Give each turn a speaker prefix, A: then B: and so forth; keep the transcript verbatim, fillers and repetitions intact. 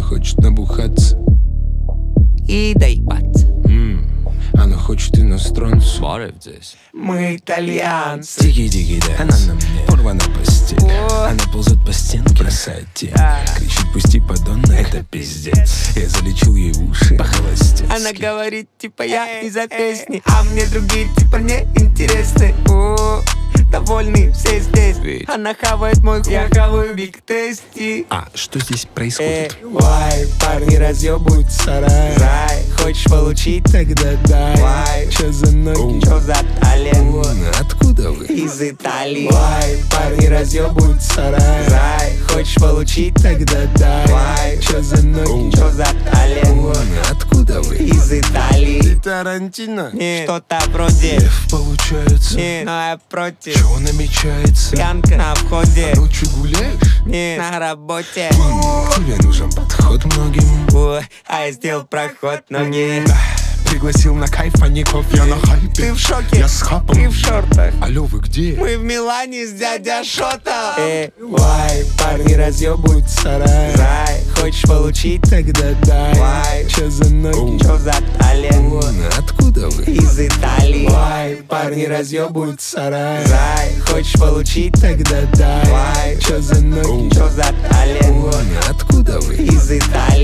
A: хочет набухаться
B: и доебаться.
A: М, Она хочет иностранцу.
B: Баров здесь.
C: Мы итальянцы.
A: Дикий-дикий дэнс. Она на мне порвана постель.
C: О.
A: Она ползет по стенке, бросает тень.
C: Да.
A: Кричит: пусти, подонна, это пиздец. Я залечил ей уши по-холостецки.
C: Она говорит, типа, я из-за песни, а мне другие, типа, не интересны. О, довольны все здесь.
A: Ведь.
C: Она хавает мой хуй, я хаваю биг тести.
A: А что здесь
C: Э,
A: происходит?
C: вай, парни разъебывают сарай. Рай, хочешь получить?
A: Тогда дай.
C: Вай,
A: Чё за ноги?
C: чё за талия?
A: Откуда вы?
C: Из Италии. Вай, парни разъебывают сарай. Рай, хочешь получить?
A: Тогда дай.
C: Вай,
A: Чё за ноги?
C: чё за талия?
A: Откуда вы?
C: Из Италии.
A: Тарантино.
C: Нет, что-то вроде.
A: Лев получается.
C: Нет, но я против.
A: Чего намечается?
C: Пьянка на входе.
A: Ночью гуляешь?
C: Нет, на работе.
A: Тебе нужен подход многим.
C: Ой, а я сделал проход ноги.
A: Пригласил на кайф, а не кофе. Я на хайпе.
C: Ты в шоке?
A: Я с хапом.
C: Ты в шортах.
A: Алло, вы где?
C: Мы в Милане с дядя Шота. Э, вай, парни разъебывают сарай. Рай, хочешь получить?
A: Тогда дай.
C: Вай,
A: Чё за ноги?
C: чё за талия?
A: Откуда вы?
C: Из Италии. Вай, парни разъебывают сарай. Рай, хочешь получить?
A: Тогда дай.
C: Вай,
A: Чё за ноги?
C: чё за талия?
A: Откуда вы?
C: Из Италии.